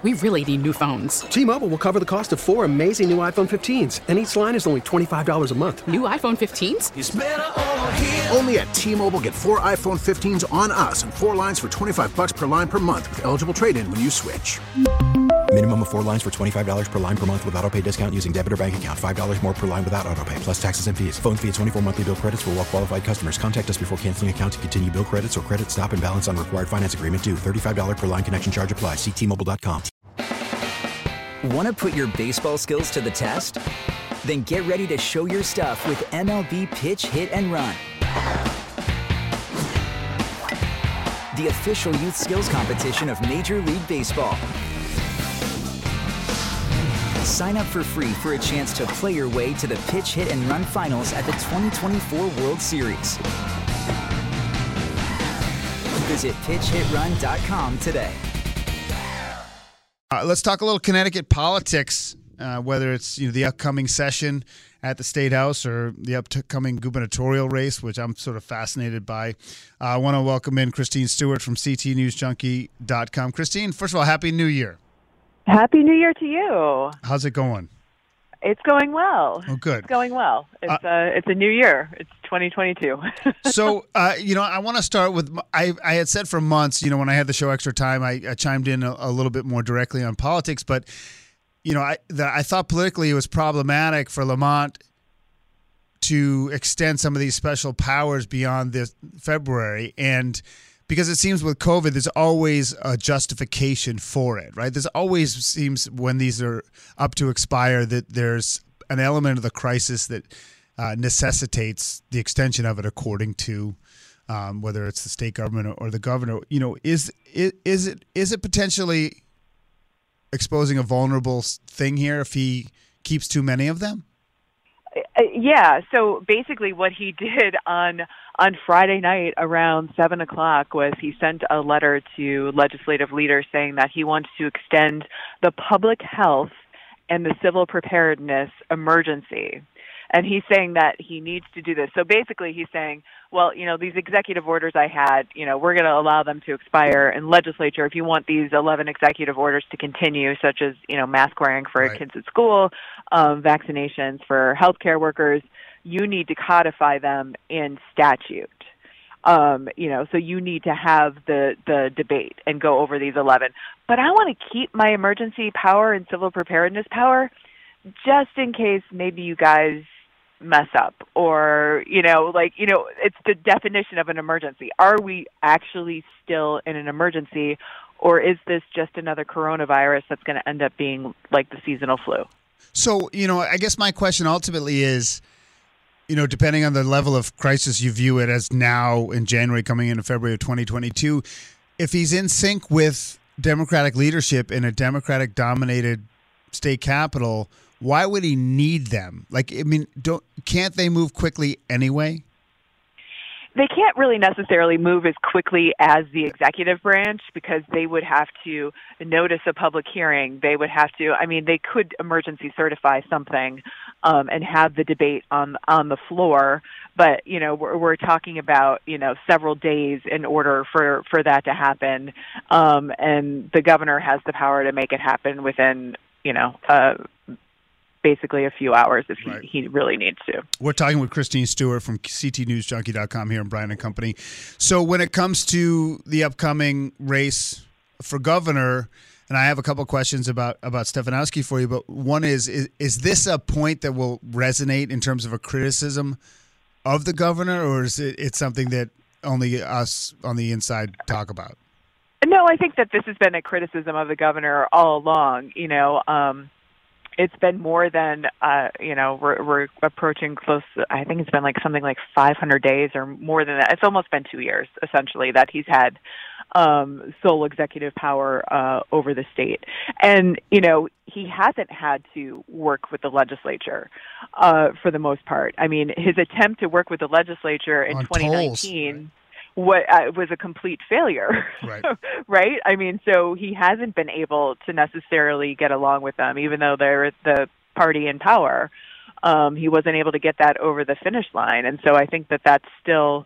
We really need new phones. T-Mobile will cover the cost of 4 amazing new iPhone 15s, and each line is only $25 a month. New iPhone 15s? It's better over here. Only at T-Mobile, get 4 iPhone 15s on us and 4 lines for $25 per line per month with eligible trade-in when you switch. Minimum of 4 lines for $25 per line per month with autopay discount using debit or bank account. $5 more per line without autopay, plus taxes and fees. Phone fee at 24 monthly bill credits for well-qualified customers. Contact us before canceling account to continue bill credits or credit stop and balance on required finance agreement due. $35 per line connection charge applies. See T-Mobile.com. Want to put your baseball skills to the test? Then get ready to show your stuff with MLB Pitch, Hit, and Run. The official youth skills competition of Major League Baseball. Sign up for free for a chance to play your way to the Pitch, Hit, and Run finals at the 2024 World Series. Visit pitchhitrun.com today. Let's talk a little Connecticut politics, whether it's the upcoming session at the State House or the upcoming gubernatorial race, which I'm sort of fascinated by. I want to welcome in Christine Stewart from ctnewsjunkie.com. Christine, first of all, Happy New Year. Happy New Year to you. How's it going? It's going well. Oh, good. It's going well. It's a new year. It's 2022. So, I want to start with, I had said for months, when I had the show Extra Time, I chimed in a little bit more directly on politics, but, I thought politically it was problematic for Lamont to extend some of these special powers beyond this February. And because it seems with COVID, there's always a justification for it, right? There's always seems when these are up to expire that there's an element of the crisis that necessitates the extension of it according to whether it's the state government or the governor. Is it potentially exposing a vulnerable thing here if he keeps too many of them? Yeah. So basically what he did on Friday night around 7 o'clock was he sent a letter to legislative leaders saying that he wants to extend the public health and the civil preparedness emergency. And he's saying that he needs to do this. So basically he's saying, well, these executive orders I had, we're going to allow them to expire. And legislature, if you want these 11 executive orders to continue, such as, mask wearing for right. kids at school, vaccinations for healthcare workers, you need to codify them in statute. So you need to have the debate and go over these 11. But I want to keep my emergency power and civil preparedness power just in case maybe you guys mess up or, it's the definition of an emergency. Are we actually still in an emergency, or is this just another coronavirus that's going to end up being like the seasonal flu? So, I guess my question ultimately is, depending on the level of crisis you view it as now in January coming into February of 2022, if he's in sync with Democratic leadership in a Democratic-dominated state capital, why would he need them? Can't they move quickly anyway? They can't really necessarily move as quickly as the executive branch because they would have to notice a public hearing. They would have to, they could emergency certify something and have the debate on the floor. But, we're talking about, several days in order for that to happen. And the governor has the power to make it happen within, basically a few hours if he really needs to. We're talking with Christine Stewart from ctnewsjunkie.com here in Bryan & Company. So when it comes to the upcoming race for governor, and I have a couple of questions about Stefanowski for you, but one is this a point that will resonate in terms of a criticism of the governor, or is it something that only us on the inside talk about? No, I think that this has been a criticism of the governor all along. It's been more than, we're approaching close, I think it's been something like 500 days or more than that. It's almost been 2 years, essentially, that he's had sole executive power over the state. And, he hasn't had to work with the legislature for the most part. His attempt to work with the legislature in 2019... Tolls. Was a complete failure, right? Right? So he hasn't been able to necessarily get along with them, even though they're the party in power. He wasn't able to get that over the finish line. And so I think that that's still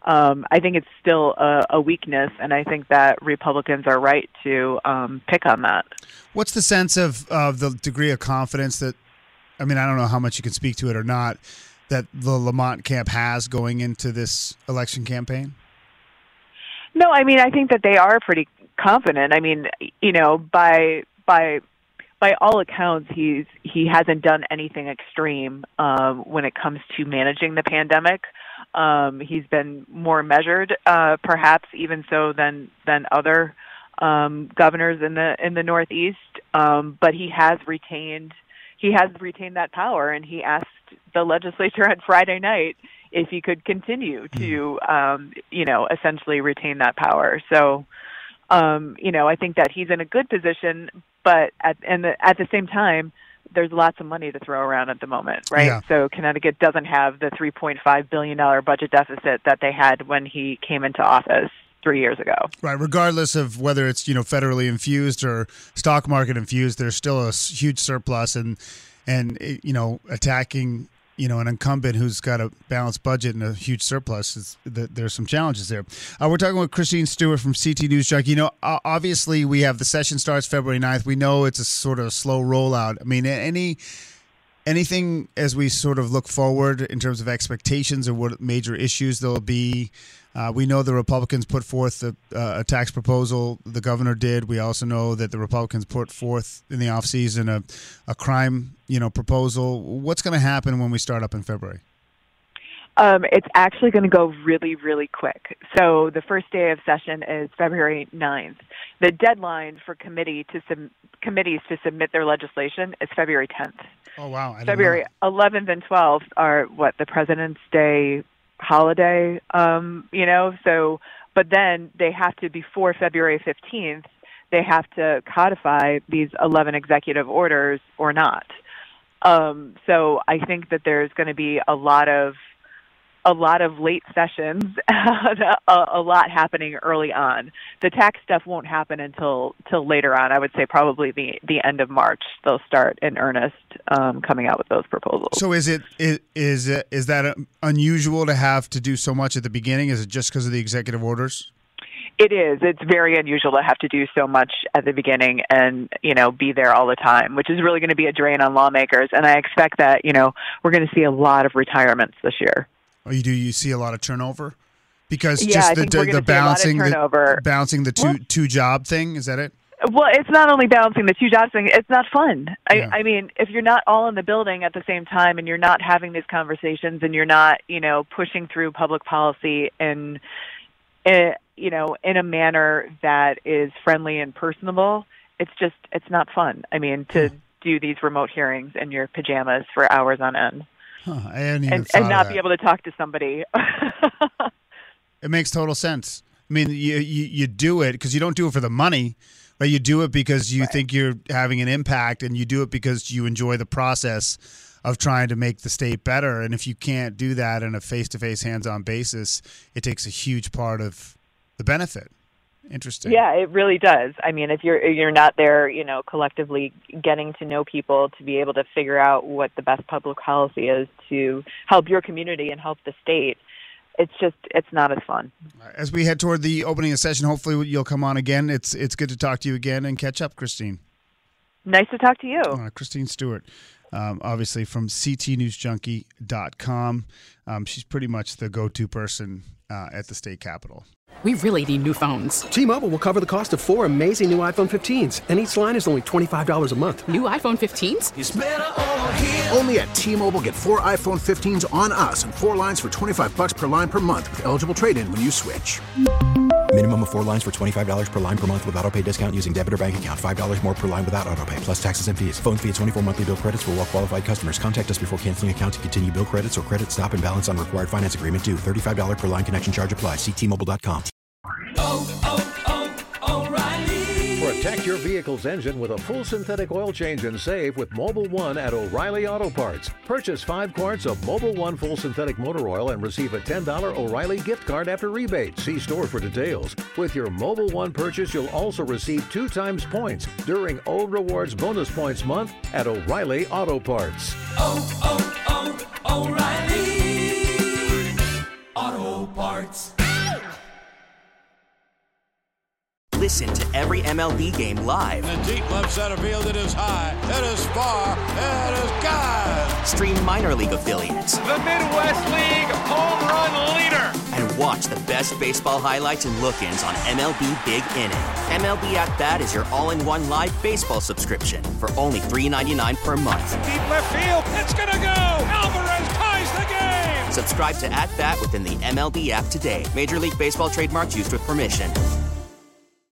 I think it's still a weakness, and I think that Republicans are right to pick on that. What's the sense of the degree of confidence that, I mean, I don't know how much you can speak to it or not, that the Lamont camp has going into this election campaign? No, I mean, I think that they are pretty confident. I mean, you know, by all accounts, he hasn't done anything extreme when it comes to managing the pandemic. He's been more measured, perhaps even so than other governors in the Northeast. But he has retained that power, and he asked the legislature on Friday night if he could continue to, essentially retain that power. So, I think that he's in a good position, but at the same time, there's lots of money to throw around at the moment, right? Yeah. So Connecticut doesn't have the $3.5 billion budget deficit that they had when he came into office 3 years ago. Right. Regardless of whether it's, federally infused or stock market infused, there's still a huge surplus, and attacking, an incumbent who's got a balanced budget and a huge surplus, there's some challenges there. We're talking with Christine Stewart from CT News Junkie. Obviously we have the session starts February 9th. We know it's a sort of slow rollout. I mean, anything as we sort of look forward in terms of expectations or what major issues there'll be? We know the Republicans put forth a tax proposal. The governor did. We also know that the Republicans put forth in the offseason a crime, proposal. What's going to happen when we start up in February? It's actually going to go really, really quick. So the first day of session is February 9th. The deadline for committees to submit their legislation is February 10th. Oh, wow. February 11th and 12th are the President's Day holiday, but then they have to, before February 15th, they have to codify these 11 executive orders or not. So I think that there's going to be a lot of late sessions, a lot happening early on. The tax stuff won't happen until later on. I would say probably the end of March they'll start in earnest coming out with those proposals. So is that unusual to have to do so much at the beginning? Is it just because of the executive orders? It is. It's very unusual to have to do so much at the beginning and, be there all the time, which is really going to be a drain on lawmakers. And I expect that, we're going to see a lot of retirements this year. Oh, you see a lot of turnover? Because just the balancing the two job thing, is that it? Well, it's not only balancing the two jobs thing, it's not fun. I mean, if you're not all in the building at the same time and you're not having these conversations and you're not, pushing through public policy in a manner that is friendly and personable, it's not fun. I mean, to do these remote hearings in your pajamas for hours on end. And not be able to talk to somebody. It makes total sense. I mean, you do it because you don't do it for the money, right? You do it because you think you're having an impact, and you do it because you enjoy the process of trying to make the state better. And if you can't do that on a face-to-face, hands-on basis, it takes a huge part of the benefit. Interesting. Yeah, it really does. I mean, if you're not there, collectively getting to know people to be able to figure out what the best public policy is to help your community and help the state, it's not as fun. As we head toward the opening of the session, hopefully you'll come on again. It's good to talk to you again and catch up, Christine. Nice to talk to you. Christine Stewart, obviously from ctnewsjunkie.com. She's pretty much the go-to person at the state capitol. We really need new phones. T-Mobile will cover the cost of 4 amazing new iPhone 15s, and each line is only $25 a month. New iPhone 15s? It's better over here. Only at T-Mobile, get 4 iPhone 15s on us and 4 lines for $25 per line per month with eligible trade-in when you switch. Minimum of 4 lines for $25 per line per month with autopay discount using debit or bank account. $5 more per line without autopay, plus taxes and fees. Phone fee at 24 monthly bill credits for well-qualified customers. Contact us before canceling account to continue bill credits or credit stop and balance on required finance agreement due. $35 per line connection charge applies. See T-Mobile.com. O'Reilly. Protect your vehicle's engine with a full synthetic oil change and save with Mobil 1 at O'Reilly Auto Parts. Purchase 5 quarts of Mobil 1 full synthetic motor oil and receive a $10 O'Reilly gift card after rebate. See store for details. With your Mobil 1 purchase, you'll also receive 2 times points during O Rewards Bonus Points Month at O'Reilly Auto Parts. O'Reilly Auto Parts. Listen to every MLB game live. In the deep left center field, it is high, it is far, it is gone. Stream minor league affiliates. The Midwest League home run leader. And watch the best baseball highlights and look-ins on MLB Big Inning. MLB At Bat is your all-in-one live baseball subscription for only $3.99 per month. Deep left field, it's gonna go. Alvarez ties the game. Subscribe to At Bat within the MLB app today. Major League Baseball trademarks used with permission.